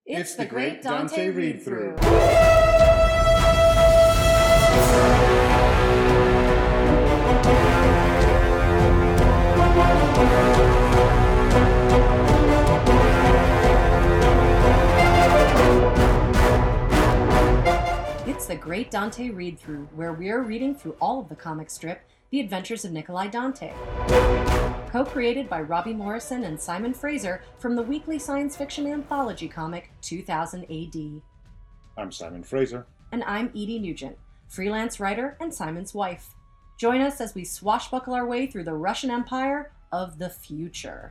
It's the Great Dante Read-Through. It's the Great Dante Read-Through, where we're reading through all of the comic strip, The Adventures of Nikolai Dante. Co-created by Robbie Morrison and Simon Fraser from the weekly science fiction anthology comic 2000 AD. I'm Simon Fraser. And I'm Edie Nugent, freelance writer and Simon's wife. Join us as we swashbuckle our way through the Russian Empire of the future.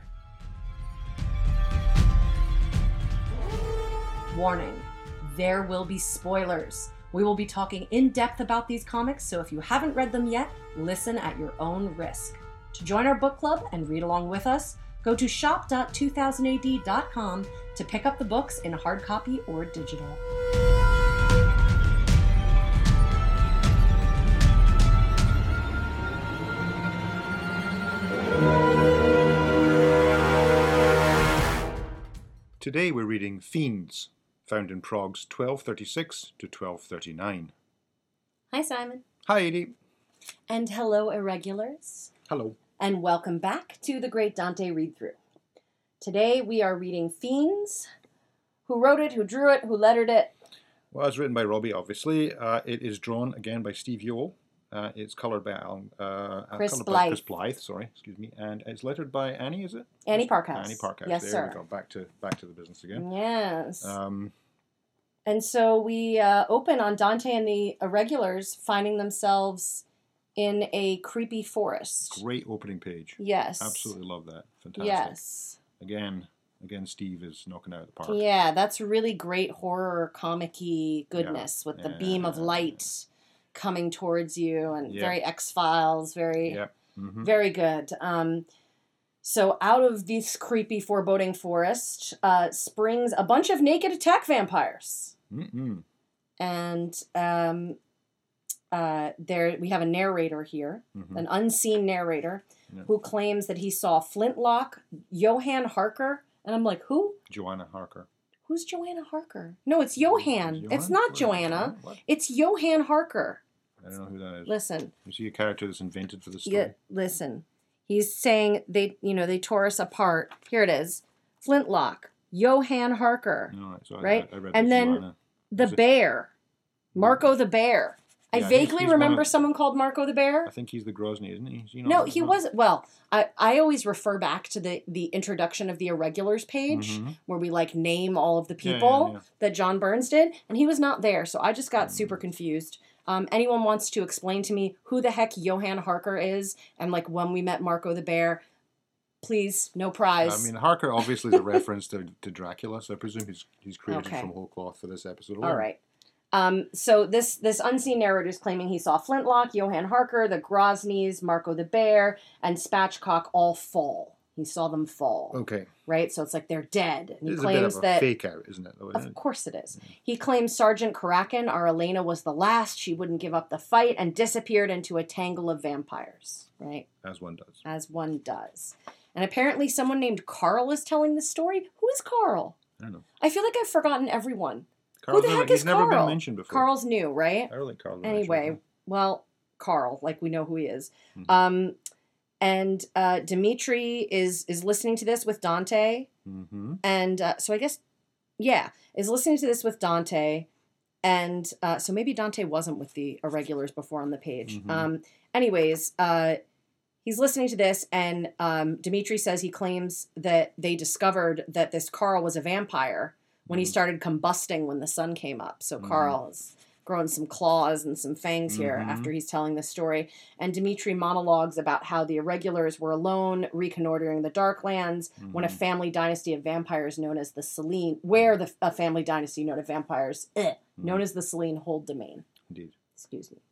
Warning, there will be spoilers. We will be talking in depth about these comics, so if you haven't read them yet, listen at your own risk. To join our book club and read along with us, go to shop.2000ad.com to pick up the books in hard copy or digital. Today we're reading Fiends, found in Prague's 1236 to 1239. Hi, Simon. Hi, Edie. And hello, Irregulars. Hello. And welcome back to the Great Dante Read-Through. Today we are reading Fiends. Who wrote it, who drew it, who lettered it? Well, it's written by Robbie, obviously. It is drawn again by Steve Yoel. It's coloured by Chris Chris Blythe, and it's lettered by Annie, is it? Annie Parkhouse. Annie Parkhouse. Yes, there sir. We go. Back to the business again. Yes. And so we open on Dante and the Irregulars finding themselves in a creepy forest. Great opening page. Yes. Absolutely love that. Fantastic. Yes. Again, Steve is knocking out of the park. Yeah, that's really great horror comic-y goodness with the beam of light coming towards you and very X-Files, very good. So out of this creepy, foreboding forest springs a bunch of naked attack vampires. Mm-mm. And there we have a narrator here, an unseen narrator, who claims that he saw Flintlock, Johann Harker, and I'm like, who? Joanna Harker. Who's Joanna Harker? No, it's Johann. It's not Joanna. What? It's Johann Harker. I don't know who that is. Listen. Is he a character that's invented for the story? Yeah, listen. He's saying they tore us apart. Here it is. Flintlock, Johann Harker. No, right? I read and then Joanna. the bear, Marco the bear. I vaguely he's remember someone called Marco the bear. I think he's the Grozny, isn't he? No, he wasn't. Well, I always refer back to the introduction of the Irregulars page where we name all of the people that John Burns did, and he was not there, so I just got super confused. Anyone wants to explain to me who the heck Johann Harker is and when we met Marco the bear, please, no prize. I mean, Harker obviously is a reference to Dracula, so I presume he's created from whole cloth for this episode alone. All right. So this unseen narrator is claiming he saw Flintlock, Johann Harker, the Groznys, Marco the Bear, and Spatchcock all fall. He saw them fall. Okay. Right? So it's they're dead. And he claims claims a bit of a that fake out, isn't it? Of course it is. He claims Sergeant Karakin, our Elena, was the last. She wouldn't give up the fight and disappeared into a tangle of vampires. Right? As one does. As one does. And apparently someone named Carl is telling the story. Who is Carl? I don't know. I feel like I've forgotten everyone. Carl's Who the heck is Carl? He's never been mentioned before. Carl's new, right? I really like Carl. Anyway, well, Carl, we know who he is. And Dimitri is listening to this with Dante. And so I guess, is listening to this with Dante. And so maybe Dante wasn't with the Irregulars before on the page. Anyways, he's listening to this, and Dimitri says he claims that they discovered that this Carl was a vampire when he started combusting when the sun came up. So Carl is growing some claws and some fangs here after he's telling this story. And Dimitri monologues about how the Irregulars were alone, reconnoitering the Darklands, when a family dynasty of vampires known as the Selene, a family dynasty known as vampires, known as the Selene hold domain. Indeed. Excuse me.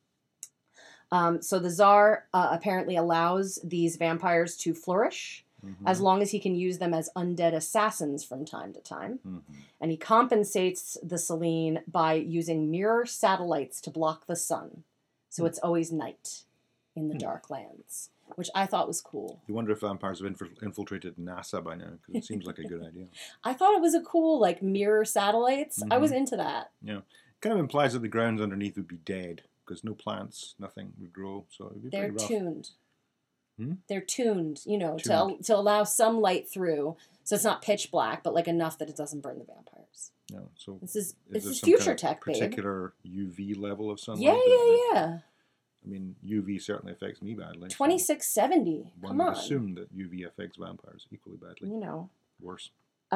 So the Tsar apparently allows these vampires to flourish as long as he can use them as undead assassins from time to time. And he compensates the Selene by using mirror satellites to block the sun. So it's always night in the Darklands. which I thought was cool. You wonder if vampires have infiltrated NASA by now, because it seems like a good idea. I thought it was a cool, like, mirror satellites. I was into that. Yeah. Kind of implies that the ground underneath would be dead, because no plants, nothing would grow, so it would be They're pretty rough. tuned. Hmm? They're tuned, to allow some light through, so it's not pitch black, but like enough that it doesn't burn the vampires. No, so This is there future kind of tech, babe. particular UV level of sunlight? Yeah. I mean, UV certainly affects me badly. 2670. So Come one on. would assume that UV affects vampires equally badly. Worse.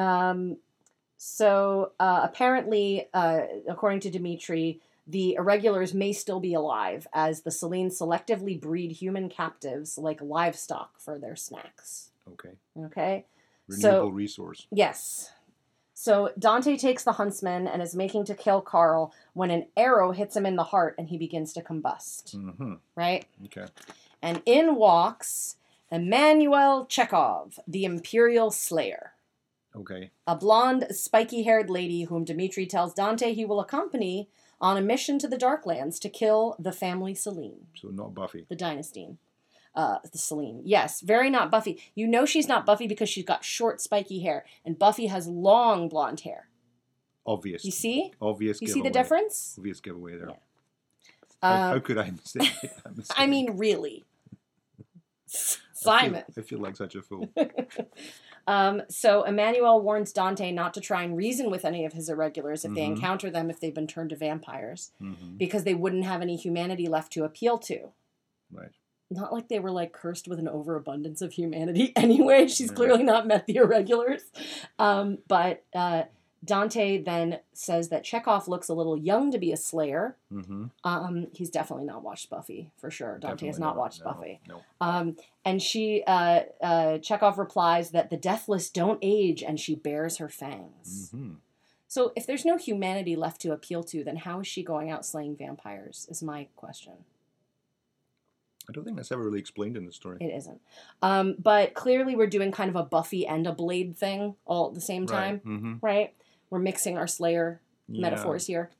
So apparently, according to Dimitri, the irregulars may still be alive, as the Selene selectively breed human captives like livestock for their snacks. Okay? Renewable resource. Yes. So Dante takes the huntsman and is making to kill Carl when an arrow hits him in the heart and he begins to combust. Mm-hmm. Right? Okay. And in walks Emmanuel Chekhov, the Imperial Slayer. Okay. A blonde, spiky-haired lady whom Dimitri tells Dante he will accompany on a mission to the Darklands to kill the family Selene. So not Buffy. The dynasty. The Selene. Yes, very not Buffy. You know she's not Buffy because she's got short, spiky hair, and Buffy has long blonde hair. Obvious. You see? Obvious You giveaway. see the difference? Obvious giveaway there. Yeah. How could I mistake that mistake? I mean, really. Simon. I feel like such a fool. So Emmanuel warns Dante not to try and reason with any of his irregulars if they encounter them if they've been turned to vampires, because they wouldn't have any humanity left to appeal to. Right. Not like they were like cursed with an overabundance of humanity anyway. She's clearly not met the irregulars. But Dante then says that Chekhov looks a little young to be a slayer. He's definitely not watched Buffy, for sure. Dante has not watched Buffy. No. And she, Chekhov replies that the deathless don't age and she bears her fangs. So if there's no humanity left to appeal to, then how is she going out slaying vampires, is my question. I don't think that's ever really explained in the story. It isn't. But clearly we're doing kind of a Buffy and a Blade thing all at the same time, right? We're mixing our Slayer metaphors here.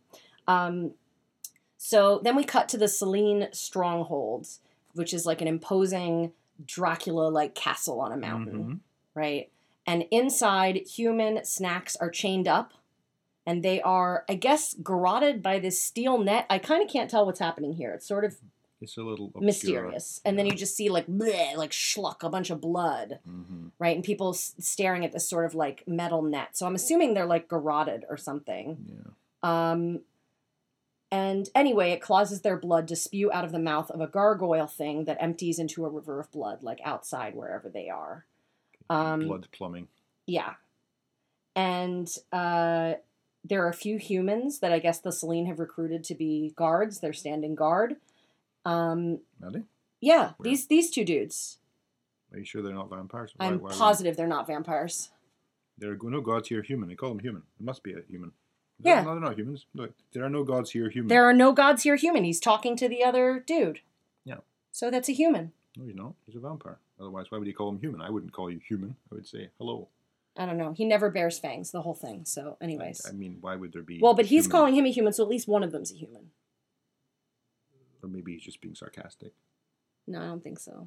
So then we cut to the Selene stronghold, which is like an imposing Dracula-like castle on a mountain, right? And inside, human snacks are chained up, and they are, I guess, garroted by this steel net. I kind of can't tell what's happening here. It's sort of... It's a little obscure. Mysterious. And then you just see like bleh, like schluck, a bunch of blood, right? And people staring at this sort of like metal net. So I'm assuming they're like garroted or something. Yeah. And anyway, it causes their blood to spew out of the mouth of a gargoyle thing that empties into a river of blood, like outside wherever they are. Blood plumbing. Yeah. And there are a few humans that I guess the Selene have recruited to be guards. They're standing guard. Really? Yeah, where? These two dudes. Are you sure they're not vampires? I'm positive they're not vampires. There are no gods here human. They call them human. It must be a human. Yeah. No, they're not humans. Look, there are no gods here human. There are no gods here human. He's talking to the other dude. Yeah. So that's a human. No, he's not. He's a vampire. Otherwise, why would he call him human? I wouldn't call you human. I would say hello. I don't know. He never bears fangs, the whole thing. So anyways. I mean, why would there be... Well, but he's calling him a human, so at least one of them's a human. Or maybe he's just being sarcastic. No, I don't think so.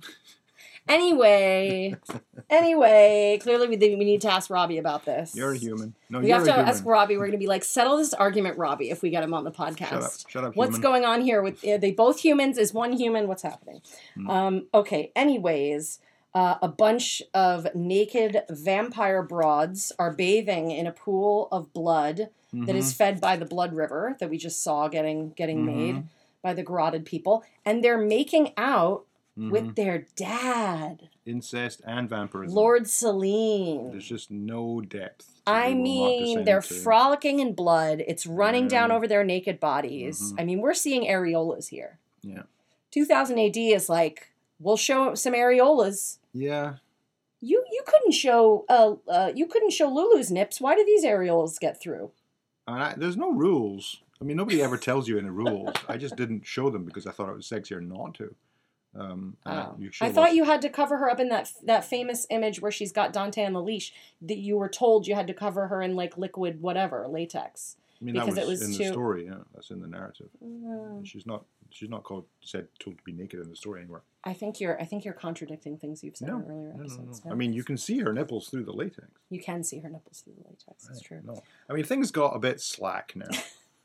Anyway, clearly we need to ask Robbie about this. You're a human. No, we you're have to a human. ask Robbie. We're going to be like, settle this argument, Robbie, if we get him on the podcast. Shut up, What's human. going on here? With are they both humans? Is one human? What's happening? Okay, anyways, a bunch of naked vampire broads are bathing in a pool of blood that is fed by the blood river that we just saw getting made by the garroted people. And they're making out with their dad. Incest and vampirism. Lord Selene. There's just no depth. I mean, they're frolicking in blood. It's running down over their naked bodies. I mean, we're seeing areolas here. Yeah. 2000 AD is like, we'll show some areolas. Yeah. You couldn't show Lulu's nips. Why do these areolas get through? There's no rules. I mean, nobody ever tells you any rules. I just didn't show them because I thought it was sexier not to. I thought you had to cover her up in that famous image where she's got Dante on the leash. That you were told you had to cover her in like liquid whatever latex. I mean, because that was in the story. Yeah, that's in the narrative. She's not told to be naked in the story anywhere. I think you're contradicting things you've said in earlier episodes. No. I mean, you can see her nipples through the latex. You can see her nipples through the latex. That's true. No, I mean things got a bit slack now.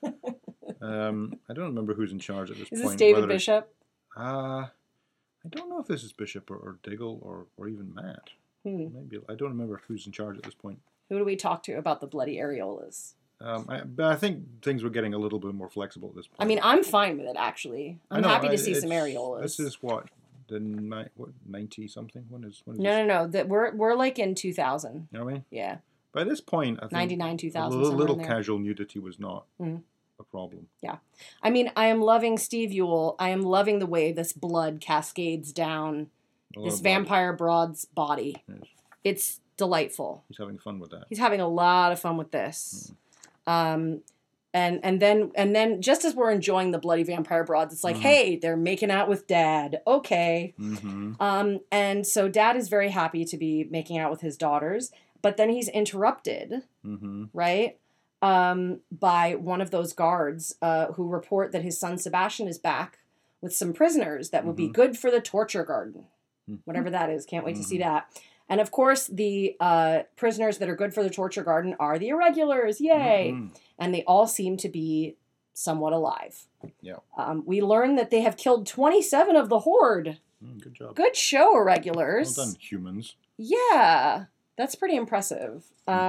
I don't remember who's in charge at this point. Is this David Bishop? I don't know if this is Bishop or Diggle or even Matt. Maybe I don't remember who's in charge at this point. Who do we talk to about the bloody areolas? But I think things were getting a little bit more flexible at this point. I mean, I'm fine with it actually. I'm happy to see some areolas. This is what 90 something. When is no. That we're like in 2000. You know what I mean? Yeah. By this point, I think 99, 2000. A little casual nudity was not a problem. Yeah. I mean, I am loving Steve Ewell. I am loving the way this blood cascades down this vampire broad's body. Yes. It's delightful. He's having fun with that. He's having a lot of fun with this. And then just as we're enjoying the bloody vampire broads, it's like, hey, they're making out with Dad. Okay. And so Dad is very happy to be making out with his daughters, but then he's interrupted, right? By one of those guards who report that his son Sebastian is back with some prisoners that would be good for the torture garden. Whatever that is. Can't wait to see that. And of course, the prisoners that are good for the torture garden are the irregulars. Yay! And they all seem to be somewhat alive. Yeah. We learn that they have killed 27 of the horde. Good job. Good show, irregulars. Well done, humans. Yeah. That's pretty impressive.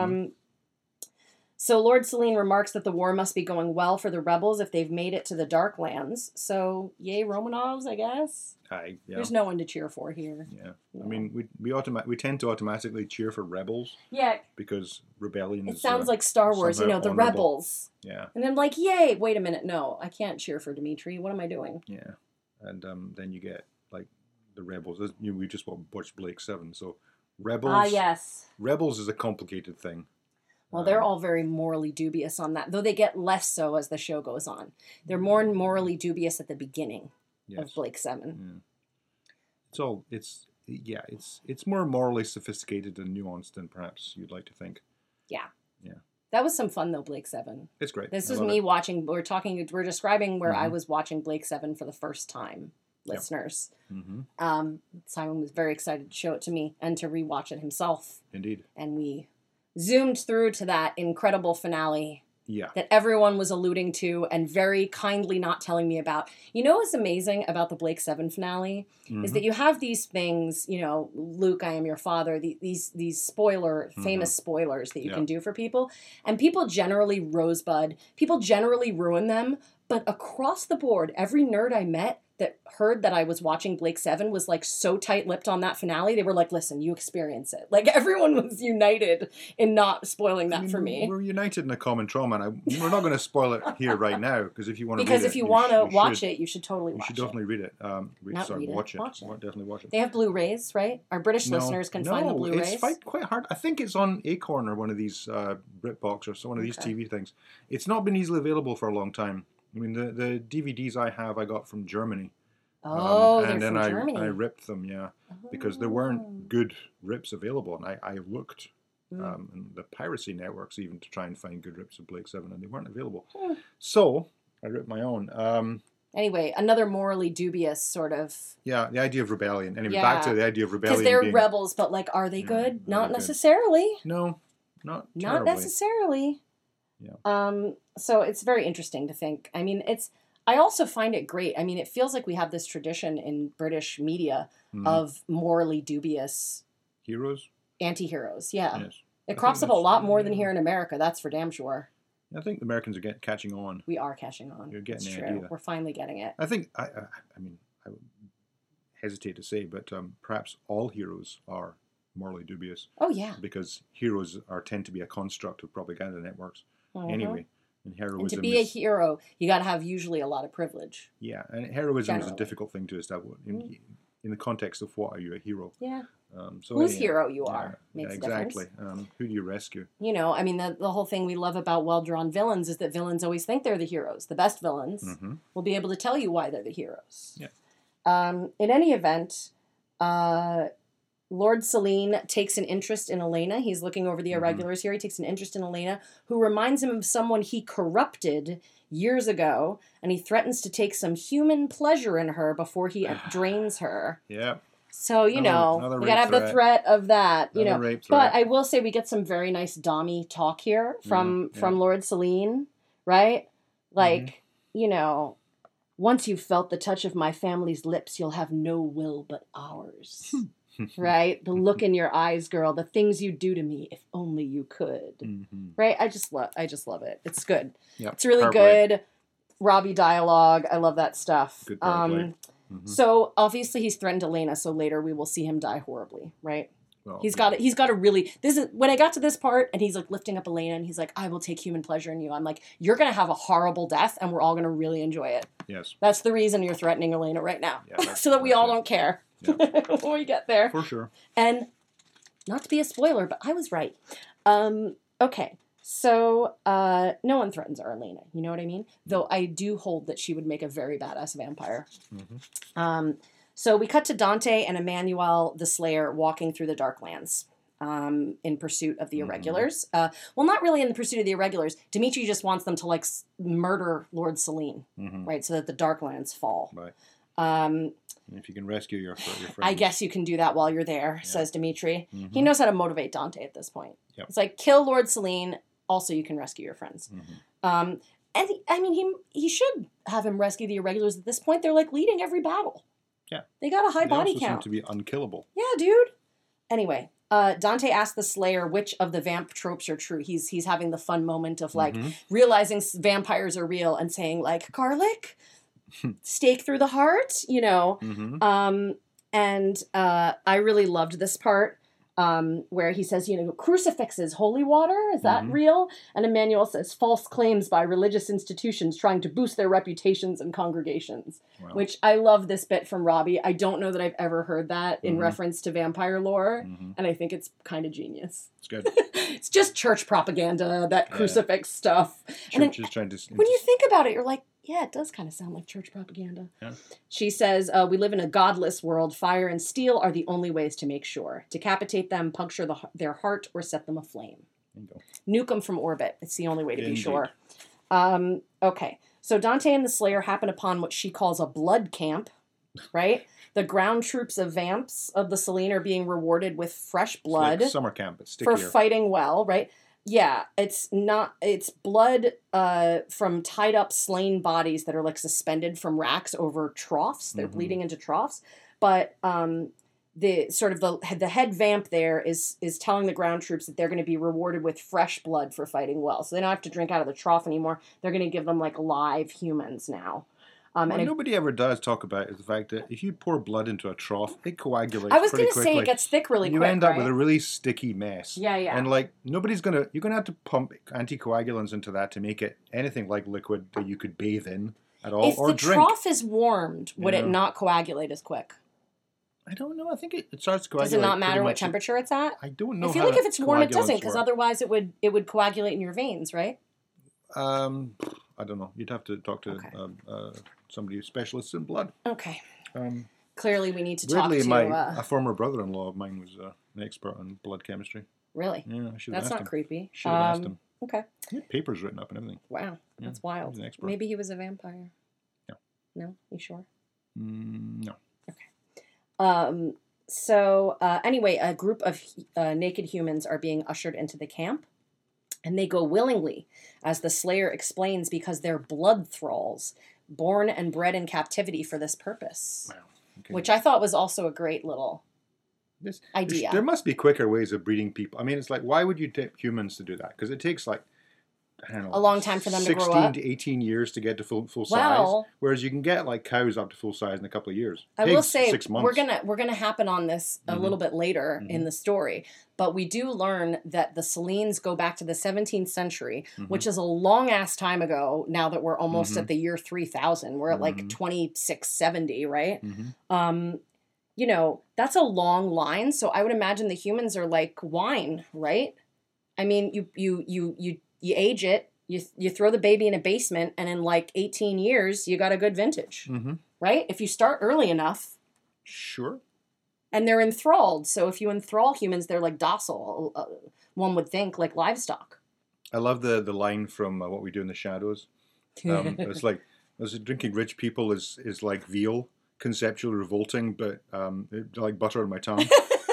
So Lord Selene remarks that the war must be going well for the rebels if they've made it to the Darklands. So, yay Romanovs, I guess. Yeah. There's no one to cheer for here. Yeah. I mean, we tend to automatically cheer for rebels. Yeah. Because rebellion is... It sounds like Star Wars, the honorable. rebels. Yeah. And I'm like, yay, wait a minute, no, I can't cheer for Dimitri. What am I doing? Yeah. And then you get, like, the rebels. We just watched Blake 7, so rebels... yes. Rebels is a complicated thing. Well, they're all very morally dubious on that, though they get less so as the show goes on. They're more morally dubious at the beginning of Blake 7. Yeah. It's more morally sophisticated and nuanced than perhaps you'd like to think. Yeah. Yeah. That was some fun though, Blake 7. It's great. This is me watching. We're describing where I was watching Blake 7 for the first time, listeners. Simon was very excited to show it to me and to rewatch it himself. Indeed. And we zoomed through to that incredible finale Yeah. That everyone was alluding to and very kindly not telling me about. You know what's amazing about the Blake 7 finale? Mm-hmm. Is that you have these things, you know, Luke, I am your father, these famous spoilers that you can do for people. And people generally rosebud, people generally ruin them. But across the board, every nerd I met that heard that I was watching Blake 7 was like so tight-lipped on that finale. They were like, listen, you experience it. Like everyone was united in not spoiling that for me. We're united in a common trauma, and we're not going to spoil it here right now, because if you want to Because if you want to watch it, you should totally watch it. You should definitely read it. Watch it. Definitely watch it. They have Blu-rays, right? Our British listeners can find the Blu-rays. It's quite hard. I think it's on Acorn or one of these BritBox or one of these TV things. It's not been easily available for a long time. I mean, the DVDs I got from Germany. And then Germany. I ripped them, because there weren't good rips available, and I looked in the piracy networks even to try and find good rips of Blake 7, and they weren't available. So I ripped my own. Anyway, another morally dubious sort of... Yeah, the idea of rebellion. Anyway, back to the idea of rebellion. Because they're rebels, but like, are they good? Not necessarily. No, not terribly. Not necessarily. Yeah. So it's very interesting to think. I mean, I also find it great. I mean, it feels like we have this tradition in British media of morally dubious... Heroes? Anti-heroes, yeah. Yes. It crops up a lot more than here in America, that's for damn sure. I think the Americans are catching on. We are catching on. You're getting the idea. We're finally getting it. I think, I mean, I would hesitate to say, but perhaps all heroes are morally dubious. Oh, yeah. Because heroes tend to be a construct of propaganda networks. Anyway. And to be a hero, you got to have usually a lot of privilege. Yeah, and heroism is a difficult thing to establish in the context of what are you a hero. Yeah. Whose hero you are makes exactly. a difference. Who do you rescue? You know, I mean, the whole thing we love about well-drawn villains is that villains always think they're the heroes. The best villains will be able to tell you why they're the heroes. Yeah. In any event, Lord Selene takes an interest in Elena. He's looking over the irregulars here. He takes an interest in Elena, who reminds him of someone he corrupted years ago, and he threatens to take some human pleasure in her before he drains her. Yep. So, you know, another we gotta have rape the threat of that, you Another know. rape But threat. I will say we get some very nice Dommy talk here from Lord Selene, right? Like, you know, once you've felt the touch of my family's lips, you'll have no will but ours. Right? The look in your eyes, girl, the things you do to me, if only you could. Right? I just love it. It's good. Yep. It's really good. Robbie dialogue. I love that stuff. Good play. So obviously he's threatened Elena, so later we will see him die horribly, right? Well, He's got to really, this is, when I got to this part and he's like lifting up Elena and he's like, I will take human pleasure in you. I'm like, you're going to have a horrible death and we're all going to really enjoy it. Yes. That's the reason you're threatening Elena right now. Yeah, so that we all don't care when we get there. For sure. And not to be a spoiler, but I was right. Okay. So, no one threatens our Elena. You know what I mean? Though I do hold that she would make a very badass vampire. So we cut to Dante and Emmanuel the Slayer walking through the Darklands in pursuit of the Irregulars. Well, not really in the pursuit of the Irregulars. Dimitri just wants them to, like, murder Lord Selene, right? So that the Darklands fall. Right. And if you can rescue your friends. I guess you can do that while you're there, says Dimitri. He knows how to motivate Dante at this point. Yep. It's like, kill Lord Selene, also you can rescue your friends. And he should have him rescue the Irregulars at this point. They're like leading every battle. Yeah. They got a high body count. They also seem to be unkillable. Yeah, dude. Anyway, Dante asks the Slayer which of the vamp tropes are true. He's having the fun moment of like realizing vampires are real and saying like garlic, stake through the heart, you know. And I really loved this part. Where he says, you know, crucifixes, holy water, is that real? And Emmanuel says, false claims by religious institutions trying to boost their reputations and congregations. Wow. Which I love this bit from Robbie. I don't know that I've ever heard that in reference to vampire lore, and I think it's kind of genius. It's good. It's just church propaganda, that crucifix stuff. Church is trying to... When you think about it, you're like, yeah, it does kind of sound like church propaganda. Yeah. She says, we live in a godless world. Fire and steel are the only ways to make sure. Decapitate them, puncture their heart, or set them aflame. Nuke them from orbit. It's the only way to be sure. Okay. So Dante and the Slayer happen upon what she calls a blood camp, right? The ground troops of vamps of the Selene are being rewarded with fresh blood. It's like summer camp. It's stickier. For fighting well, right? Yeah, it's blood from tied up slain bodies that are like suspended from racks over troughs. They're bleeding into troughs. But the head vamp there is telling the ground troops that they're going to be rewarded with fresh blood for fighting well. So they don't have to drink out of the trough anymore. They're going to give them like live humans now. What nobody ever does talk about is the fact that if you pour blood into a trough, it coagulates. I was going to say it gets thick really quick. You end up with a really sticky mess. Yeah. And like you're going to have to pump anticoagulants into that to make it anything like liquid that you could bathe in at all or drink. If the trough is warmed, would it not coagulate as quick? I don't know. I think it starts to coagulate. Does it not matter what temperature it's at? I don't know. I feel like if it's warm, it doesn't, because otherwise it would coagulate in your veins, right? I don't know. You'd have to talk to somebody who's specialist in blood. Okay. Clearly, we need to talk to... a former brother-in-law of mine was an expert on blood chemistry. Really? Yeah, I should That's have asked him. not creepy. Should have asked him. Okay. He had papers written up and everything. Wow. That's wild. He's an expert. Maybe he was a vampire. No. No? You sure? No. Okay. Anyway, a group of naked humans are being ushered into the camp. And they go willingly, as the Slayer explains, because they're blood thralls, born and bred in captivity for this purpose. Wow. Okay. Which I thought was also a great little idea. There must be quicker ways of breeding people. I mean, it's like, why would you take humans to do that? Because it takes like, I don't know, a long time for them to grow up. 16 to 18 years to get to full size. Whereas you can get like cows up to full size in a couple of years. I will say 6 months. we're gonna happen on this a little bit later in the story, but we do learn that the Selenes go back to the 17th century, which is a long ass time ago. Now that we're almost at the year 3000, we're at like 2670, right? You know, that's a long line. So I would imagine the humans are like wine, right? I mean, you age it, you throw the baby in a basement, and in like 18 years, you got a good vintage. right? If you start early enough. Sure. And they're enthralled. So if you enthrall humans, they're like docile, one would think, like livestock. I love the line from What We Do in the Shadows. It's like, drinking rich people is like veal, conceptually revolting, but like butter on my tongue.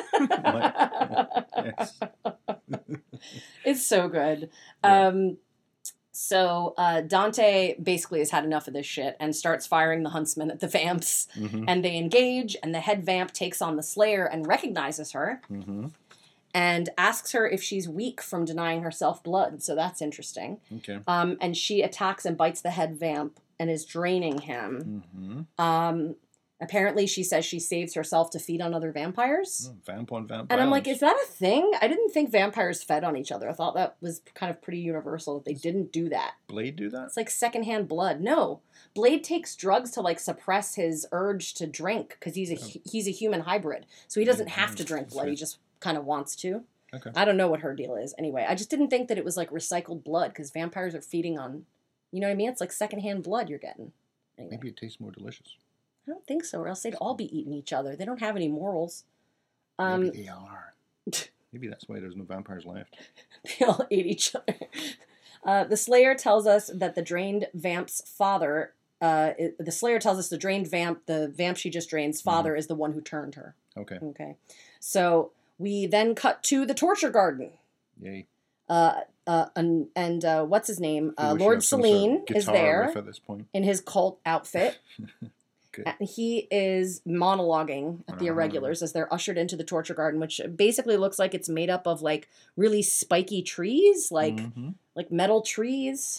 Yes. It's so good. Yeah. So Dante basically has had enough of this shit and starts firing the huntsmen at the vamps. Mm-hmm. And they engage, and the head vamp takes on the Slayer and recognizes her. Mm-hmm. And asks her if she's weak from denying herself blood. So that's interesting. Okay. And she attacks and bites the head vamp and is draining him. Mm-hmm. Apparently, she says she saves herself to feed on other vampires. Vamp on vamp. And I'm like, violence. is that a thing? I didn't think vampires fed on each other. I thought that was kind of pretty universal that they didn't do that. Blade do that? It's like secondhand blood. No. Blade takes drugs to like suppress his urge to drink because he's a human hybrid. So he doesn't have to drink blood. He just kind of wants to. Okay. I don't know what her deal is. Anyway, I just didn't think that it was like recycled blood because vampires are feeding on, you know what I mean? It's like secondhand blood you're getting. Anyway. Maybe it tastes more delicious. I don't think so, or else they'd all be eating each other. They don't have any morals. Maybe they are. Maybe that's why there's no vampires left. They all ate each other. The Slayer tells us that the drained vamp's father. The Slayer tells us the drained vamp, the vamp she just drained's father, is the one who turned her. Okay. Okay. So we then cut to the torture garden. Yay. And what's his name? I feel like Lord she has some sort of Selene is guitar there riff at this point. in his cult outfit. Okay. And he is monologuing at the Irregulars as they're ushered into the torture garden, which basically looks like it's made up of like really spiky trees, like metal trees.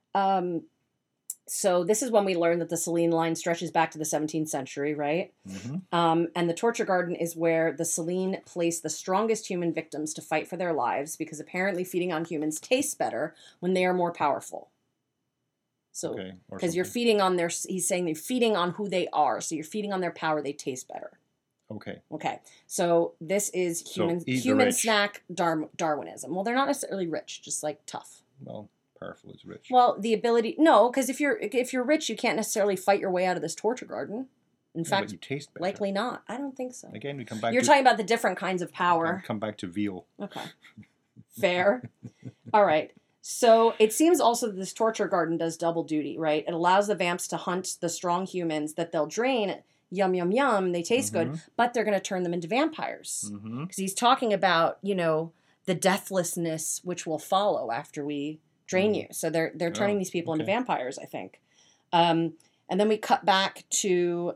So this is when we learn that the Selene line stretches back to the 17th century, right? Mm-hmm. And the torture garden is where the Selene place the strongest human victims to fight for their lives because apparently feeding on humans tastes better when they are more powerful. So, because you're feeding on he's saying they're feeding on who they are. So you're feeding on their power, they taste better. Okay. So this is human snack Darwinism. Well, they're not necessarily rich, just like tough. Well, powerful is rich. Well, the ability, no, because if you're rich, you can't necessarily fight your way out of this torture garden. In fact, but you taste better. Likely not. I don't think so. Again, we come back. You're talking about the different kinds of power. Come back to veal. Okay. Fair. All right. So it seems also that this torture garden does double duty, right? It allows the vamps to hunt the strong humans that they'll drain. Yum, yum, yum. They taste good, but they're going to turn them into vampires. Because he's talking about, the deathlessness which will follow after we drain you. So they're turning these people into vampires, I think. And then we cut back to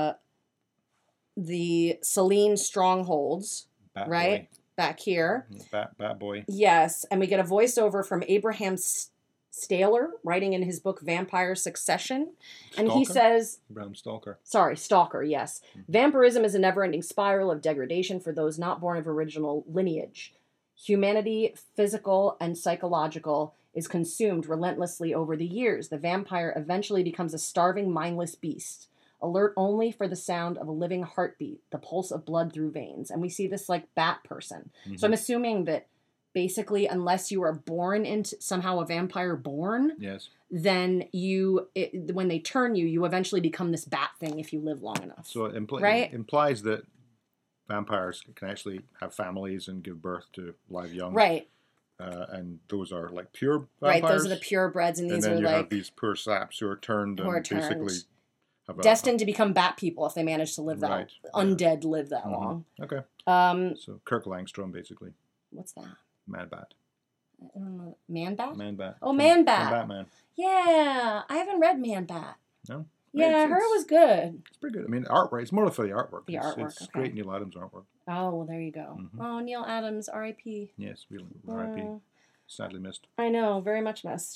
the Selene strongholds, right? Boy. Back here. Bat boy. Yes, and we get a voiceover from Abraham Staler, writing in his book Vampire Succession. And he says... Abraham Stalker. Sorry, Stalker, yes. Vampirism is a never-ending spiral of degradation for those not born of original lineage. Humanity, physical and psychological, is consumed relentlessly over the years. The vampire eventually becomes a starving, mindless beast, alert only for the sound of a living heartbeat, the pulse of blood through veins. And we see this like bat person. So I'm assuming that basically, unless you are born into somehow a vampire born, yes, then when they turn you, you eventually become this bat thing if you live long enough. So it implies that vampires can actually have families and give birth to live young. Right. And those are like pure vampires. Right, those are the purebreds, and these are like... have these poor saps who are turned basically... destined to become bat people if they manage to live that undead live that long. Okay. So Kirk Langstrom, basically. What's that? Mad Bat. I don't know. Man Bat? Man Bat. Oh, Man Bat. Batman. Yeah, I haven't read Man Bat. No. Yeah, I heard it was good. It's pretty good. I mean, artwork. It's more for the artwork. It's great Neil Adams artwork. Oh, well, there you go. Oh, Neil Adams, R.I.P. Yes, really, R.I.P. Sadly missed. I know, very much missed.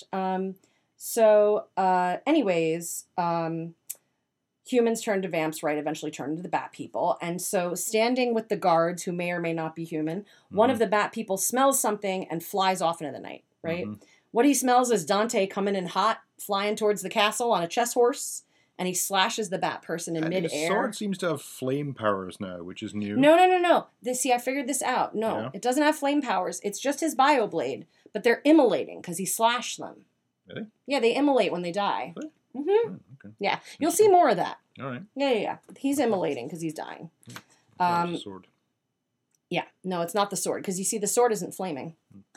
Anyways, humans turn to vamps, right? Eventually turn into the bat people. And so standing with the guards, who may or may not be human, one of the bat people smells something and flies off into the night, right? What he smells is Dante coming in hot, flying towards the castle on a chess horse, and he slashes the bat person in midair. His sword seems to have flame powers now, which is new. No. I figured this out. No, It doesn't have flame powers. It's just his bioblade, but they're immolating because he slashed them. Really? Yeah, they immolate when they die. Really? Mm-hmm. Okay. Yeah, you'll see more of that. All right. Yeah. He's immolating because he's dying. Sword. Yeah, no, it's not the sword because you see the sword isn't flaming.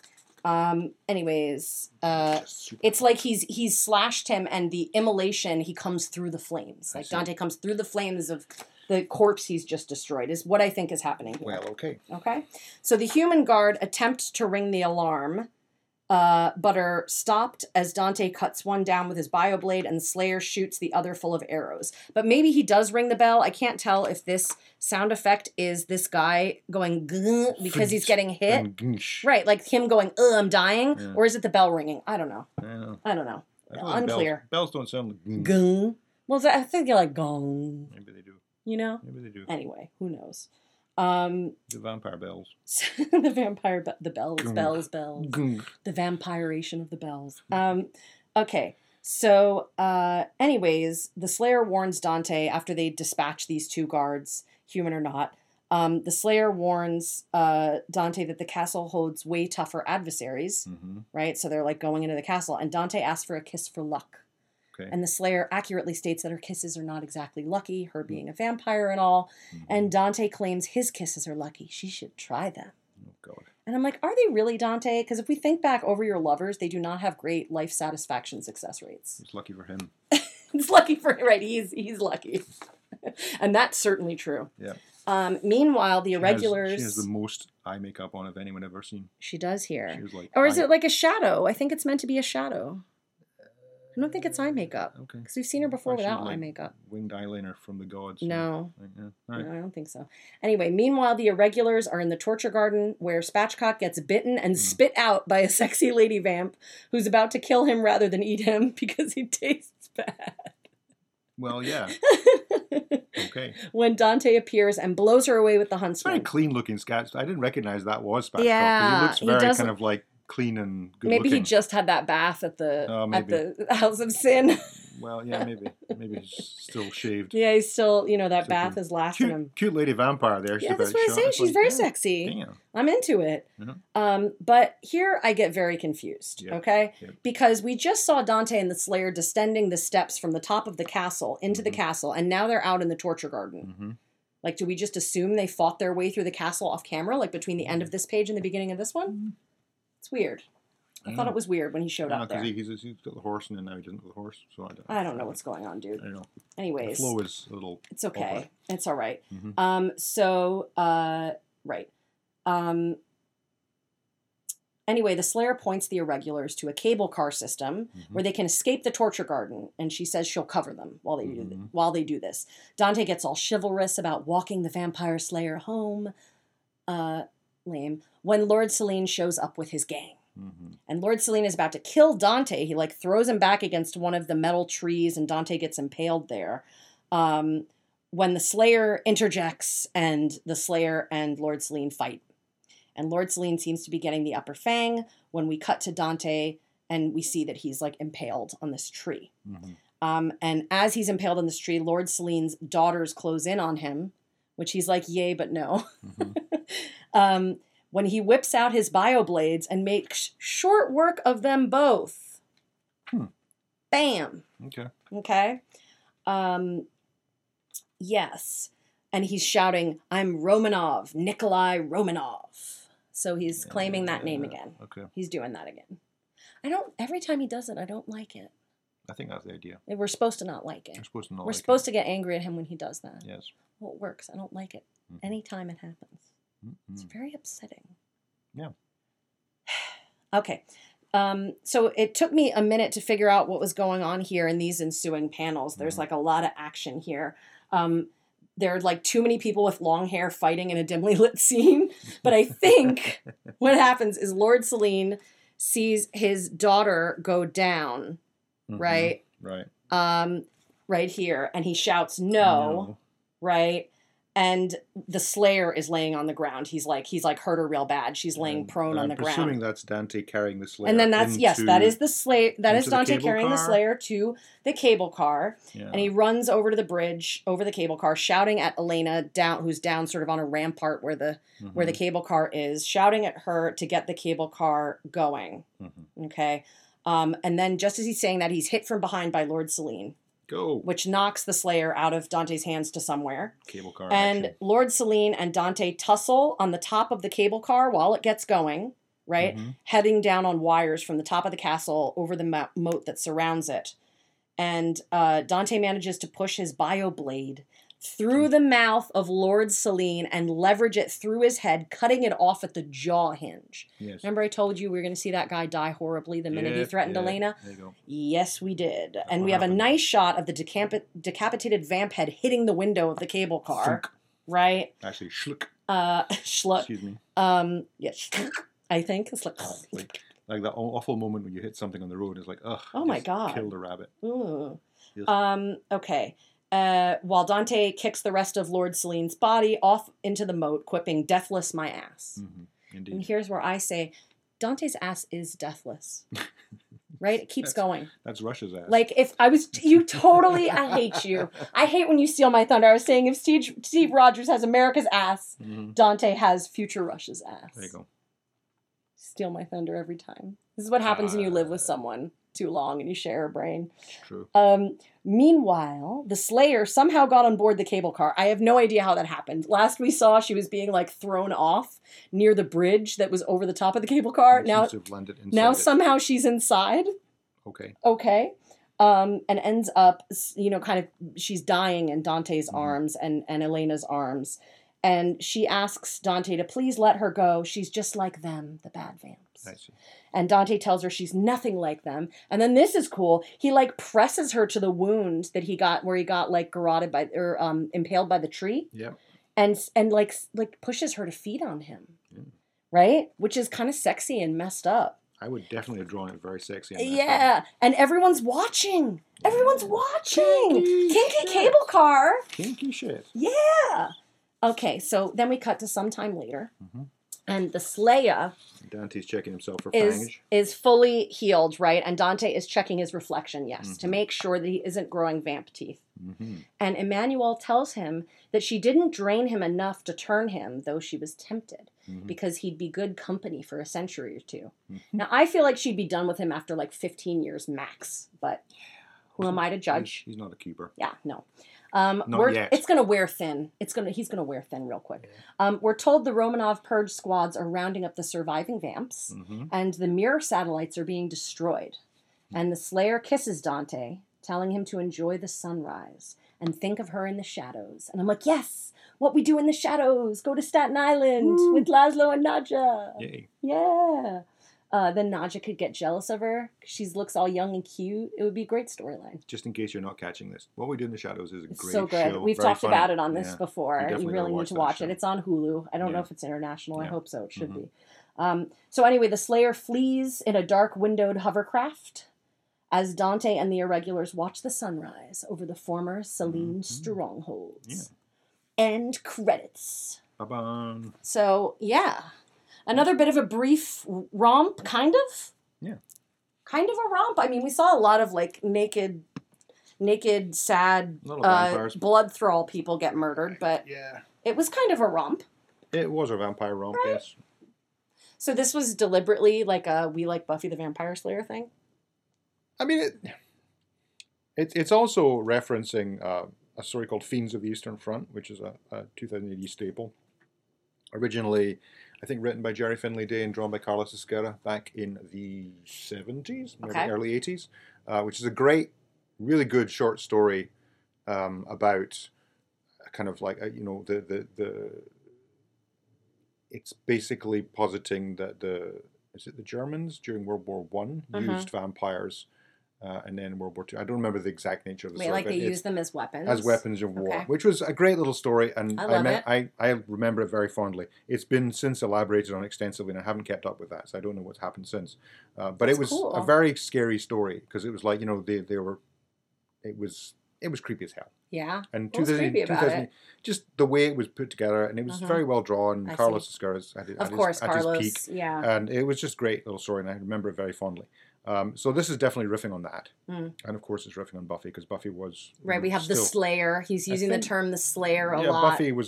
Anyways, it's like he's slashed him, and the immolation, he comes through the flames. Like Dante comes through the flames of the corpse he's just destroyed. Is what I think is happening here. Well, okay. Okay, so the human guard attempt to ring the alarm, but are stopped as Dante cuts one down with his bioblade, and the Slayer shoots the other full of arrows. But maybe he does ring the bell. I can't tell if this sound effect is this guy going because he's getting hit. Right, like him going, I'm dying, yeah. Or is it the bell ringing? I don't know. I don't know. Unclear. Bells don't sound like gung. Well, I think they're like gong. Maybe they do. You know? Maybe they do. Anyway, who knows? The vampire bells. The vampire, the bells. The vampiration of the bells. Okay, so anyways, the Slayer warns Dante after they dispatch these two guards, human or not. The Slayer warns Dante that the castle holds way tougher adversaries, right? So they're like going into the castle, and Dante asks for a kiss for luck. Okay. And the Slayer accurately states that her kisses are not exactly lucky, her being a vampire and all. And Dante claims his kisses are lucky. She should try them. Oh, God. And I'm like, are they really, Dante? Because if we think back over your lovers, they do not have great life satisfaction success rates. It's lucky for him. It's lucky for him, right? He's lucky. And that's certainly true. Yeah. Meanwhile, the Irregulars... She has the most eye makeup on of anyone I've ever seen. She does here. She was like, or is it like a shadow? I think it's meant to be a shadow. I don't think it's eye makeup. Okay. Because we've seen her before without eye makeup. Winged eyeliner from the gods. No. Yeah. Right. No, I don't think so. Anyway, meanwhile, the Irregulars are in the torture garden where Spatchcock gets bitten and spit out by a sexy lady vamp who's about to kill him rather than eat him because he tastes bad. Well, yeah. Okay. When Dante appears and blows her away with the huntsman. Very clean looking sketch. I didn't recognize that was Spatchcock. Yeah. He looks very kind of like clean and good maybe looking. He just had that bath at the House of Sin. Well, yeah, maybe he's still shaved. Yeah, he's still, that bath is lasting him. Cute lady vampire there. Yeah, that's what I say. She's very sexy. Damn. I'm into it. But here I get very confused, okay? Yep. Because we just saw Dante and the Slayer descending the steps from the top of the castle into the castle, and now they're out in the torture garden. Like, do we just assume they fought their way through the castle off camera, like between the end of this page and the beginning of this one? It's weird. I thought it was weird when he showed up there. He's got the horse, and then now he doesn't have the horse. So I don't know what's going on, dude. I don't know. Anyways. The flow is a little... It's okay. Awkward. It's all right. Right. Anyway, the Slayer points the Irregulars to a cable car system where they can escape the torture garden, and she says she'll cover them while they do this. Dante gets all chivalrous about walking the vampire Slayer home. Lame. When Lord Selene shows up with his gang. And Lord Selene is about to kill Dante. He throws him back against one of the metal trees, and Dante gets impaled there. When the Slayer interjects, and the Slayer and Lord Selene fight. And Lord Selene seems to be getting the upper fang when we cut to Dante, and we see that he's impaled on this tree. And as he's impaled on this tree, Lord Selene's daughters close in on him, which he's like, yay, but no. When he whips out his bioblades and makes short work of them both. Bam. Okay. Yes. And he's shouting, I'm Romanov, Nikolai Romanov. So he's claiming that name again. Okay. He's doing that again. Every time he does it, I don't like it. I think that's the idea. We're supposed to not like it. We're supposed to get angry at him when he does that. Yes. Well, it works. I don't like it. Anytime it happens. It's very upsetting. Yeah. Okay. So it took me a minute to figure out what was going on here in these ensuing panels. There's a lot of action here. There are too many people with long hair fighting in a dimly lit scene. But I think what happens is Lord Selene sees his daughter go down, right? Right. Right here. And he shouts, no. Right? And the Slayer is laying on the ground. He's hurt her real bad. She's laying prone on the ground. I'm presuming that's Dante carrying the Slayer. And then that is the Slayer. That is Dante carrying the Slayer to the cable car. Yeah. And he runs over to the bridge, over the cable car, shouting at Elena who's down sort of on a rampart where the cable car is, shouting at her to get the cable car going. Okay. And then just as he's saying that, he's hit from behind by Lord Selene. Go. which knocks the Slayer out of Dante's hands to somewhere. Cable car And action. Lord Selene and Dante tussle on the top of the cable car while it gets going, right? Heading down on wires from the top of the castle over the moat that surrounds it. And Dante manages to push his bioblade through the mouth of Lord Selene and leverage it through his head, cutting it off at the jaw hinge. Yes. Remember I told you we were going to see that guy die horribly the minute he threatened Elena? There you go. Yes, we did. That's And what we have a happened. nice shot of the decapitated vamp head hitting the window of the cable car. Thunk. Right? Actually, schluck. Schluck. Excuse me. Yeah, I think. It's Like that awful moment when you hit something on the road. It's like, ugh. Oh my just God. Killed a rabbit. Ooh. Yes. Okay. While Dante kicks the rest of Lord Selene's body off into the moat, quipping, "Deathless my ass." Indeed. And here's where I say, Dante's ass is deathless. Right? It keeps going. That's Russia's ass. Like, if I was, you totally, I hate you. I hate when you steal my thunder. I was saying if Steve Rogers has America's ass, Dante has future Russia's ass. There you go. Steal my thunder every time. This is what happens when you live with someone too long and you share a brain. True. Meanwhile, the Slayer somehow got on board the cable car. I have no idea how that happened. Last we saw, she was being like thrown off near the bridge that was over the top of the cable car. It Now, seems to have landed inside now it. somehow she's inside. Okay. Okay. And ends up, kind of, she's dying in Dante's arms and Elena's arms. And she asks Dante to please let her go. She's just like them, the bad vamps. I see. And Dante tells her she's nothing like them. And then this is cool. He like presses her to the wound that he got where he got like garroted by or impaled by the tree. Yep. And like pushes her to feed on him. Right? Which is kind of sexy and messed up. I would definitely have drawn it very sexy. In that Yeah. And everyone's watching. Everyone's watching. Kinky shit. cable car. Kinky shit. Yeah. Okay, so then we cut to some time later. And the Slayer Dante's checking himself for is fangage. fully healed, right? And Dante is checking his reflection, yes, to make sure that he isn't growing vamp teeth. And Emmanuel tells him that she didn't drain him enough to turn him, though she was tempted, because he'd be good company for a century or two. Now, I feel like she'd be done with him after like 15 years max, but who am I to judge? He's not a keeper. Yeah, no. Not yet. It's gonna wear thin. He's gonna wear thin real quick. We're told the Romanov purge squads are rounding up the surviving vamps, and the mirror satellites are being destroyed. And the Slayer kisses Dante, telling him to enjoy the sunrise and think of her in the shadows. And I'm like, yes, what we do in the shadows. Go to Staten Island with Laszlo and Nadja. Yay. Yeah. Then Nadja could get jealous of her. She looks all young and cute. It would be a great storyline. Just in case you're not catching this, What We Do in the Shadows is a great So good. show. We've Very talked funny. about it on this Yeah. before. You definitely really gotta need to that watch show. it. It's on Hulu. I don't know Yeah. if it's international. I Yeah. hope so. It should be. So anyway, the Slayer flees in a dark windowed hovercraft as Dante and the Irregulars watch the sunrise over the former Selene strongholds. End credits. Ba-bam. So, yeah. Another bit of a brief romp, kind of? Yeah. Kind of a romp. I mean, we saw a lot of, like, naked, sad, Little vampires. blood thrall people get murdered, but Yeah. it was kind of a romp. It was a vampire romp, yes. So this was deliberately like a We Like Buffy the Vampire Slayer thing? I mean, it's also referencing a story called Fiends of the Eastern Front, which is a 2000 AD staple. Originally, I think written by Jerry Finley Day and drawn by Carlos Esquerra back in the 70s, maybe early 80s, which is a great, really good short story about kind of like, it's basically positing that the Germans during World War One used vampires, and then World War Two. I don't remember the exact nature of the story. Like but they used them as weapons? as weapons of war, Okay. which was a great little story, and I love it. I remember it very fondly. It's been since elaborated on extensively, and I haven't kept up with that, so I don't know what's happened since. But That's it was cool. a very scary story because it was like it was creepy as hell. Yeah. And What was creepy about it? just the way it was put together, and it was very well drawn. I Carlos Esquerra's at Of course, his Carlos. peak, Yeah. and it was just a great little story, and I remember it very fondly. So this is definitely riffing on that, and of course it's riffing on Buffy because Buffy was Right, we have the still- Slayer. He's using the think- term the Slayer a yeah, lot. Buffy was not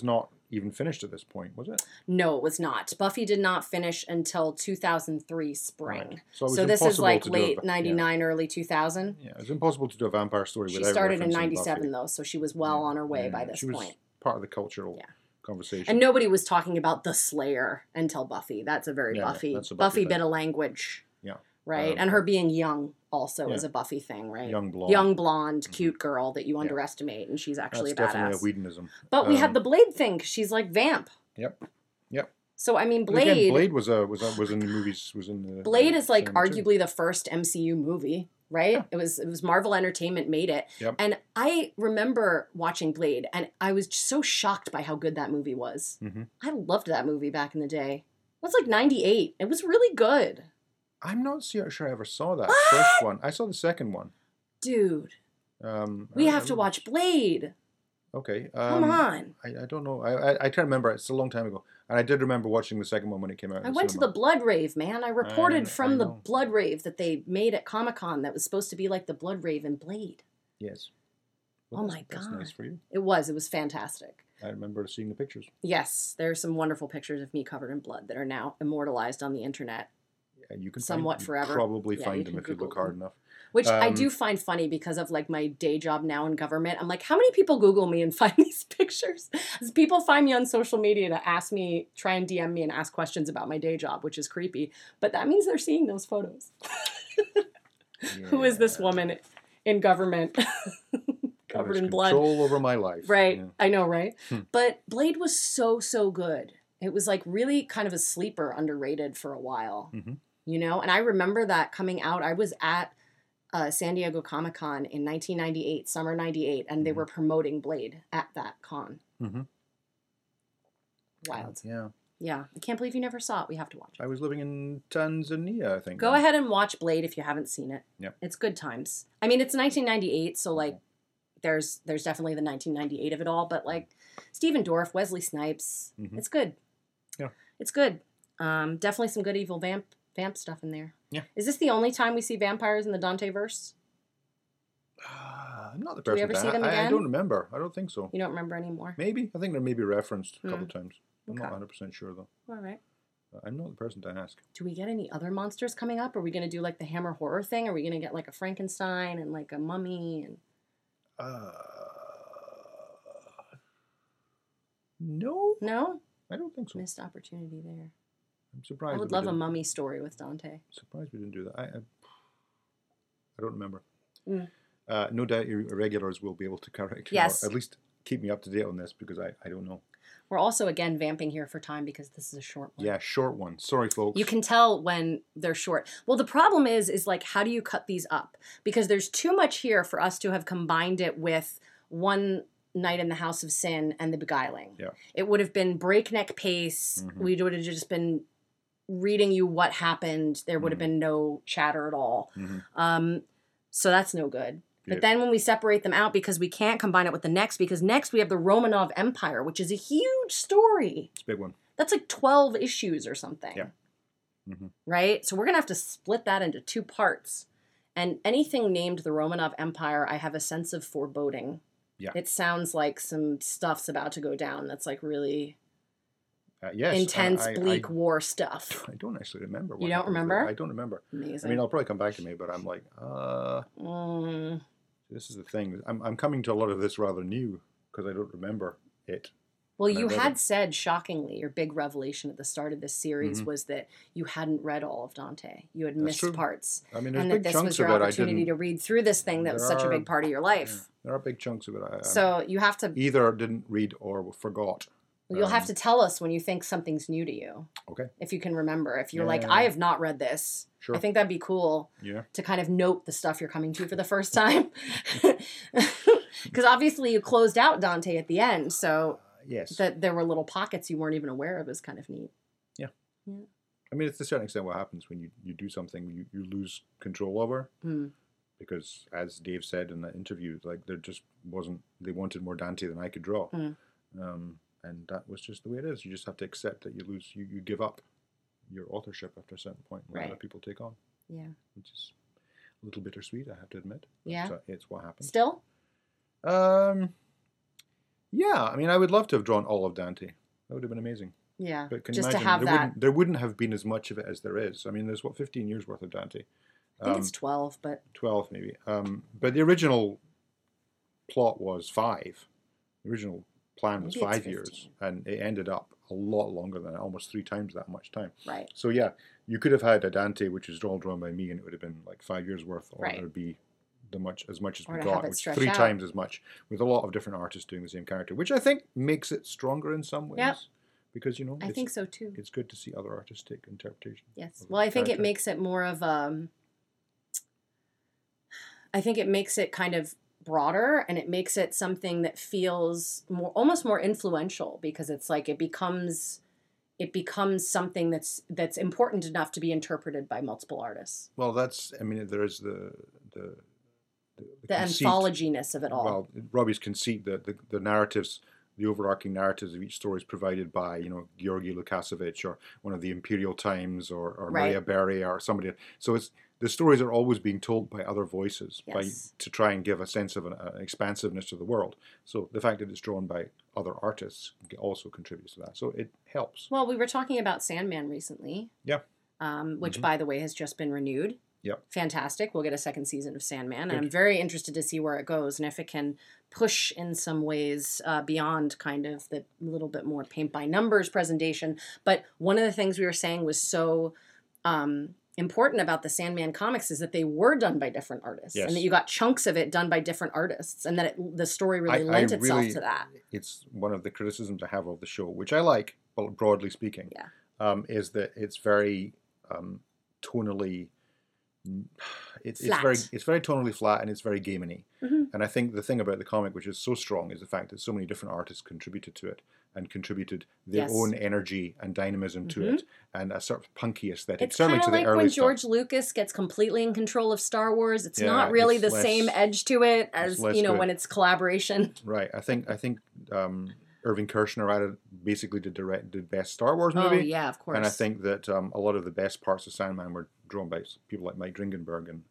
even finished at this point, was it? No, it was not. Buffy did not finish until 2003 spring. Right. So, it was this is impossible like to do late a- 99, early 2000. Yeah, it's impossible to do a vampire story She without started in referencing 97 Buffy. though, so she was well on her way Yeah, by this she was point. part of the cultural Yeah. conversation. And nobody was talking about the Slayer until Buffy. That's a very Yeah, Buffy. that's a Buffy bit thing. of language. Yeah. Right? And her being young also is a Buffy thing, right? Young blonde. Young blonde, cute girl that you underestimate, and she's actually That's a badass. definitely a Whedonism. But we had the Blade thing, 'cause she's like Vamp. Yep. So I mean, But again, Blade. Blade was in the movies. Was in the Blade is like cinema too. arguably the first MCU movie, right? Yeah. It was Marvel Entertainment made it. Yep. And I remember watching Blade, and I was just so shocked by how good that movie was. Mhm. I loved that movie back in the day. It was like 98. It was really good. I'm not sure I ever saw that What? first one. I saw the second one. Dude, we have to watch Blade. Okay. Come on. I don't know. I can't remember. It's a long time ago. And I did remember watching the second one when it came out. I went to the Blood Rave, man. I reported from the know. Blood Rave that they made at Comic-Con that was supposed to be like the Blood Rave in Blade. Yes. Oh my That's God. nice for you. It was fantastic. I remember seeing the pictures. Yes, there are some wonderful pictures of me covered in blood that are now immortalized on the internet. And you can Somewhat find, forever. probably Yeah, find you them can if you Google look hard them. enough. Which I do find funny because of like my day job now in government. I'm like, how many people Google me and find these pictures? As people find me on social media to ask me, try and DM me and ask questions about my day job, which is creepy. But that means they're seeing those photos. Who is this woman in government covered in blood? Control over my life. Right. Yeah. I know, right? But Blade was so good. It was like really kind of a sleeper, underrated for a while. Mhm. You know? And I remember that coming out. I was at San Diego Comic-Con in 1998, summer 98, and they were promoting Blade at that con. Mhm. Wild. Yeah. Yeah. I can't believe you never saw it. We have to watch it. I was living in Tanzania, I think. Go ahead and watch Blade if you haven't seen it. Yep. It's good times. I mean, it's 1998, so like there's definitely the 1998 of it all, but like Stephen Dorff, Wesley Snipes, it's good. Yeah. It's good. Definitely some good evil vamp stuff in there. Yeah. Is this the only time we see vampires in the Dante verse? I'm not the Do we person ever to see them I again? don't remember. I don't think so. You don't remember anymore? Maybe. I think they're maybe referenced a couple times. I'm Okay. not 100% sure, though. All right. I'm not the person to ask. Do we get any other monsters coming up? Are we going to do like the Hammer horror thing? Are we going to get like a Frankenstein and like a mummy? And No, no? I don't think so. Missed opportunity there. I'm surprised. I would that we love a didn't- mummy story with Dante. Surprised we didn't do that. I don't remember. Mm. No doubt your regulars will be able to correct me, Yes. or at least keep me up to date on this, because I don't know. We're also, again, vamping here for time because this is a short one. Yeah, short one. Sorry, folks. You can tell when they're short. Well, the problem is like, how do you cut these up? Because there's too much here for us to have combined it with One Night in the House of Sin and The Beguiling. Yeah. It would have been breakneck pace. Mhm. We would have just been reading you what happened. There would have been no chatter at all. Mhm. So that's no good. But Yeah. then when we separate them out, because we can't combine it with the next, because next we have the Romanov Empire, which is a huge story. It's a big one. That's like 12 issues or something. Yeah. Mhm. Right? So we're going to have to split that into two parts. And anything named the Romanov Empire, I have a sense of foreboding. Yeah. It sounds like some stuff's about to go down that's like really Yes. intense, I- bleak war stuff. I don't actually remember. You don't happened there. remember? I don't remember. Amazing. I mean, I'll probably come back to me, but I'm like, this is the thing. I'm coming to a lot of this rather new, because I don't remember it. Well, And I you read had it. said, shockingly, your big revelation at the start of this series was that you hadn't read all of Dante. You had missed true. parts. I mean, there's And that big this chunks was your of it I opportunity didn't. to read through this thing that was such a There big are- part of your life. There are big chunks of it I So you have to either didn't read or forgot. you'll have to tell us when you think something's new to you. Okay. If you can remember. If you're Yeah, like, yeah, I yeah. have not read this. Sure. I think that'd be cool Yeah. to kind of note the stuff you're coming to for the first time. Because obviously you closed out Dante at the end, so Yes. that there were little pockets you weren't even aware of is kind of neat. I mean, it's to a certain extent what happens when you do something you lose control over. Mm. Because, as Dave said in that interview, like there just wasn't. They wanted more Dante than I could draw, Mm. and that was just the way it is. You just have to accept that you lose. You give up your authorship after a certain point, when Right. other people take on, Yeah. which is a little bittersweet, I have to admit. Yeah. But, it's what happens. Still? Yeah, I mean, I would love to have drawn all of Dante. That would have been amazing. Yeah, But can you just to imagine? have that. There wouldn't have been as much of it as there is. I mean, there's 15 years worth of Dante. I think it's 12, but 12 maybe. But the original plot was 5. The original plan was maybe it's 5 years, and it ended up a lot longer than that, almost 3 times that much time. Right. So yeah, you could have had a Dante, which is all drawn by me, and it would have been like 5 years worth, or Right. there would be as much as Or we to got, have it which is stretch 3 out. times as much, with a lot of different artists doing the same character, which I think makes it stronger in some ways. Yep. Because I think so too. It's good to see other artistic interpretation. Yes. of the Well, I think it character. makes it more of I think it makes it kind of broader, and it makes it something that feels almost more influential, because it's like it becomes something that's important enough to be interpreted by multiple artists. Well, I mean, there is the conceit. Anthologyness of it all. Well, Robbie's conceit that the narratives, the overarching narratives of each story is provided by, Georgi Lukasevich or one of the Imperial Times or Right. Maria Berry or somebody. So the stories are always being told by other voices Yes. to try and give a sense of an expansiveness to the world. So the fact that it's drawn by other artists also contributes to that. So it helps. Well, we were talking about Sandman recently. Yeah. Which, Mhm. by the way, has just been renewed. Yep. Fantastic. We'll get a second season of Sandman. Good. And I'm very interested to see where it goes, and if it can push in some ways beyond kind of the little bit more paint by numbers presentation. But one of the things we were saying was so important about the Sandman comics is that they were done by different artists, Yes. and that you got chunks of it done by different artists, and that the story really lent itself to that. It's one of the criticisms I have of the show, which I like, well, broadly speaking, Yeah. is that it's very tonally. It's Flat. very tonally flat, and it's very gamey. Mhm. And I think the thing about the comic, which is so strong, is the fact that so many different artists contributed to it and contributed their Yes. own energy and dynamism to Mhm. it, and a sort of punky aesthetic. It's Certainly kind to of the like early when stuff. George Lucas gets completely in control of Star Wars. It's Yeah, not really it's the less- same edge to it as, less good. when it's collaboration. Right. I think Irving Kershner added basically the best Star Wars movie. Oh, yeah, of course. And I think that a lot of the best parts of Sandman were drawn by people like Mike Dringenberg, and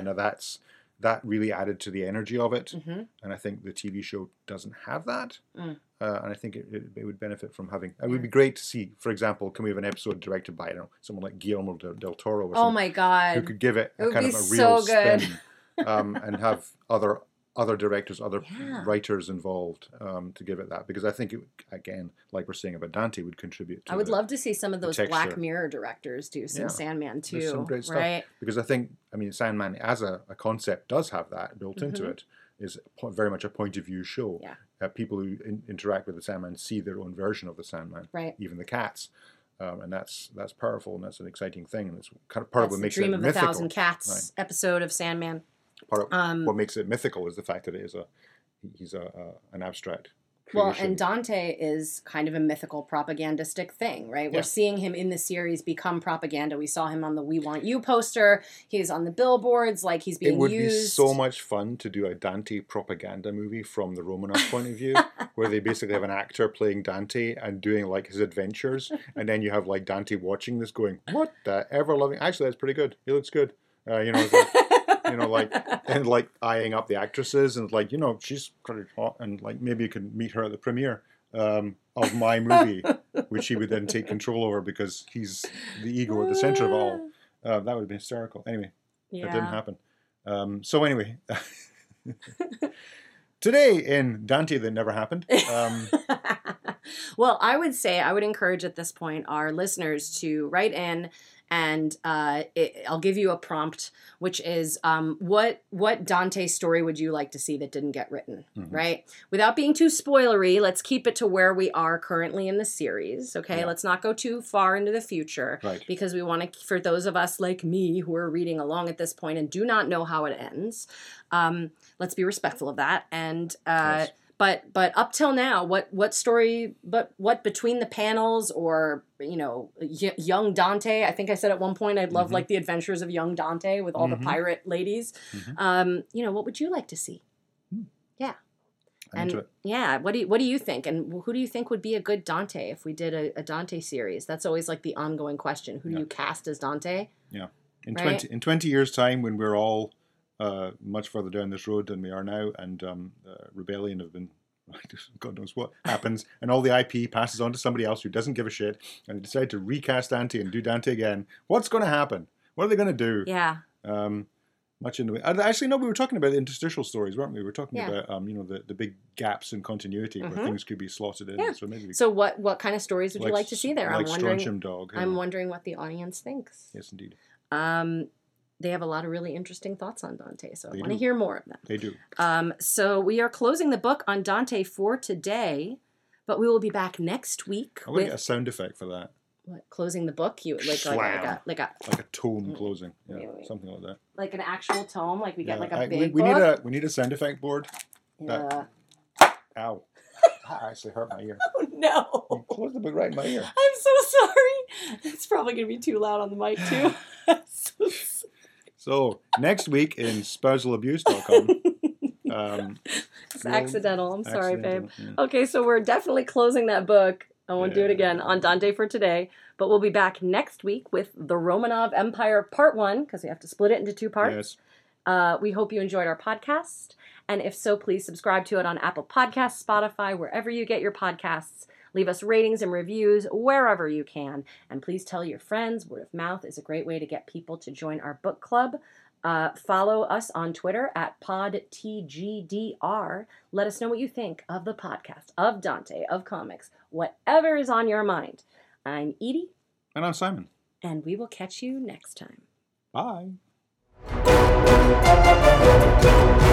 that really added to the energy of it. Mhm. And I think the TV show doesn't have that. Mm. And I think it would benefit from having. It would be great to see, for example, can we have an episode directed by someone like Guillermo del Toro, or Oh something, my God. who could give it It a would kind be of a so real good. spin, and have other directors, other Yeah. writers involved to give it that, because I think it, again, like we're saying about Dante, would contribute to I would the- love to see some of those Black texture. Mirror directors do some Yeah. Sandman too. There's some great stuff. Right? Because I think, Sandman as a concept does have that built into Mhm. it, is very much a point of view show. Yeah. People who interact with the Sandman see their own version of the Sandman, Right. even the cats. And that's powerful, and that's an exciting thing, and it's kind of part of That's what the makes Dream it of a mythical. Thousand Cats episode of Sandman. Part of what Um, makes it mythical is the fact that he's an abstract Well, creation. and Dante is kind of a mythical propagandistic thing, right? Yeah. We're seeing him in the series become propaganda. We saw him on the We Want You poster. He's on the billboards, like he's being It would used. be so much fun to do a Dante propaganda movie from the Romanov point of view, where they basically have an actor playing Dante and doing like his adventures, and then you have like Dante watching this, going, "What the ever loving? Actually, that's pretty good. He looks good." And like eyeing up the actresses, and like, she's pretty hot, and like maybe you could meet her at the premiere of my movie, which he would then take control over because he's the ego at the center of it all. That would have been hysterical. Anyway, Yeah. that didn't happen. So anyway, today in Dante That Never Happened. Well, I would encourage at this point our listeners to write in, and I'll give you a prompt, which is what Dante story would you like to see that didn't get written, Mhm. right? Without being too spoilery, let's keep it to where we are currently in the series, okay? Yeah. Let's not go too far into the future, Right. because we want to, for those of us like me who are reading along at this point and do not know how it ends, let's be respectful of that. And Yes. But up till now, what story? But what between the panels, or young Dante? I think I said at one point I'd love Mhm. like the adventures of young Dante with all Mhm. the pirate ladies. Mhm. What would you like to see? I'm into it. Yeah, what do you think? And who do you think would be a good Dante if we did a Dante series? That's always like the ongoing question. Who do Yeah. you cast as Dante? In Right. 20 years' time, when we're all much further down this road than we are now, and Rebellion have been God knows what happens, and all the IP passes on to somebody else who doesn't give a shit, and they decide to recast Dante and do Dante again. What's going to happen? What are they going to do? Yeah. Much in the way. Actually, no, we were talking about interstitial stories, weren't we? We were talking Yeah. about the big gaps in continuity where things could be slotted in. Yeah. So maybe So what kind of stories would you like to see there? Like I'm wondering. Strontium Dog. I'm wondering what the audience thinks. Yes, indeed. They have a lot of really interesting thoughts on Dante, so I want to do. hear more of them. They do. So we are closing the book on Dante for today, but we will be back next week. I'm going to get a sound effect for that. What, closing the book? You like a Like a tone closing. Yeah, wait. something like that. Like an actual tome, like we get like a we big book. need a sound effect board. Yeah. Ow. That actually hurt my ear. Oh no. You closed the book right in my ear. I'm so sorry. It's probably going to be too loud on the mic too. So, next week in spousalabuse.com. It's accidental. I'm sorry, babe. Yeah. Okay, so we're definitely closing that book. I won't do it again on Dante for today. But we'll be back next week with the Romanov Empire Part 1, because we have to split it into 2 parts. Yes. We hope you enjoyed our podcast. And if so, please subscribe to it on Apple Podcasts, Spotify, wherever you get your podcasts. Leave us ratings and reviews wherever you can. And please tell your friends. Word of mouth is a great way to get people to join our book club. Follow us on Twitter at PodTGDR. Let us know what you think of the podcast, of Dante, of comics, whatever is on your mind. I'm Edie. And I'm Simon. And we will catch you next time. Bye.